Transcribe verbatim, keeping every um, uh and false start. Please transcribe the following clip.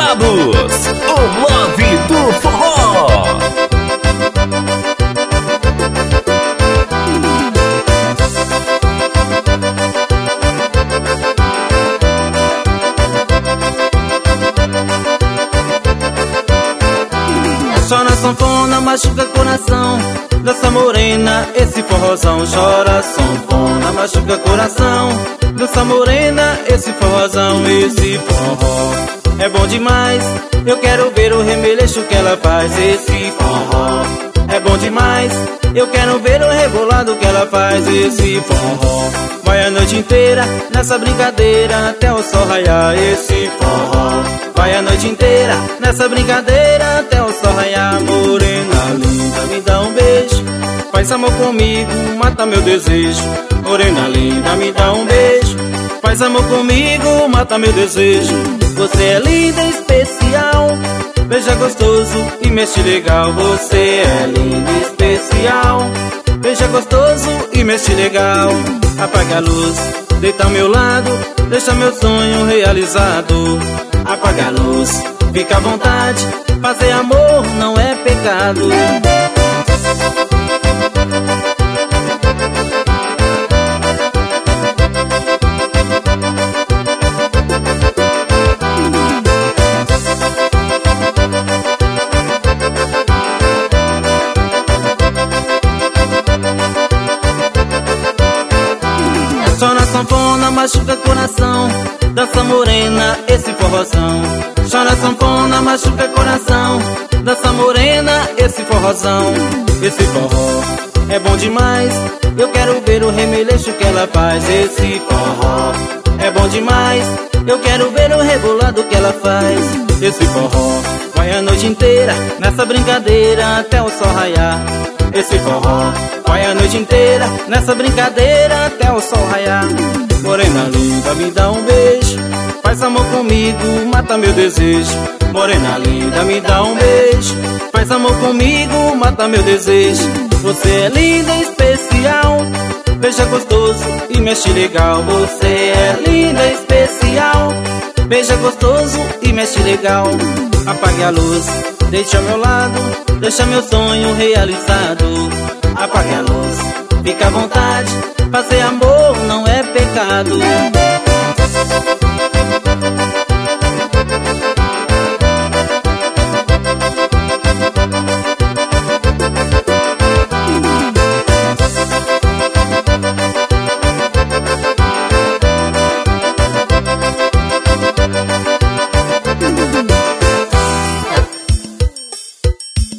Encantados, o Love do Forró. Chora sanfona, machuca coração dessa morena, esse forrozão. Chora sanfona, machuca coração dessa morena, esse forrozão. Esse forró é bom demais, eu quero ver o remeleixo que ela faz. Esse forró é bom demais, eu quero ver o rebolado que ela faz. Esse forró vai a noite inteira nessa brincadeira até o sol raiar. Esse forró vai a noite inteira nessa brincadeira até o sol raiar. Morena linda, me dá um beijo, faz amor comigo, mata meu desejo. Morena linda, me dá um beijo, faz amor comigo, mata meu desejo. Você é linda e especial, beija gostoso e mexe legal. Você é linda e especial, beija gostoso e mexe legal. Apaga a luz, deita ao meu lado, deixa meu sonho realizado. Apaga a luz, fica à vontade, fazer amor não é pecado. Chora sanfona, machuca coração dessa morena, esse forrozão. Chora sanfona, machuca coração dessa morena, esse forrozão. Esse forró é bom demais, eu quero ver o remeleixo que ela faz. Esse forró é bom demais, eu quero ver o rebolado que ela faz. Esse forró vai a noite inteira nessa brincadeira até o sol raiar. Esse forró vai a noite inteira nessa brincadeira até o sol raiar. Morena linda, me dá um beijo, faz amor comigo, mata meu desejo. Morena linda, me dá um beijo, faz amor comigo, mata meu desejo. Você é linda e especial, beija gostoso e mexe legal. Você é linda e especial, beija gostoso e mexe legal. Apague a luz, deixa ao meu lado, deixa meu sonho realizado. Apague a luz, fica à vontade, fazer amor não é pecado.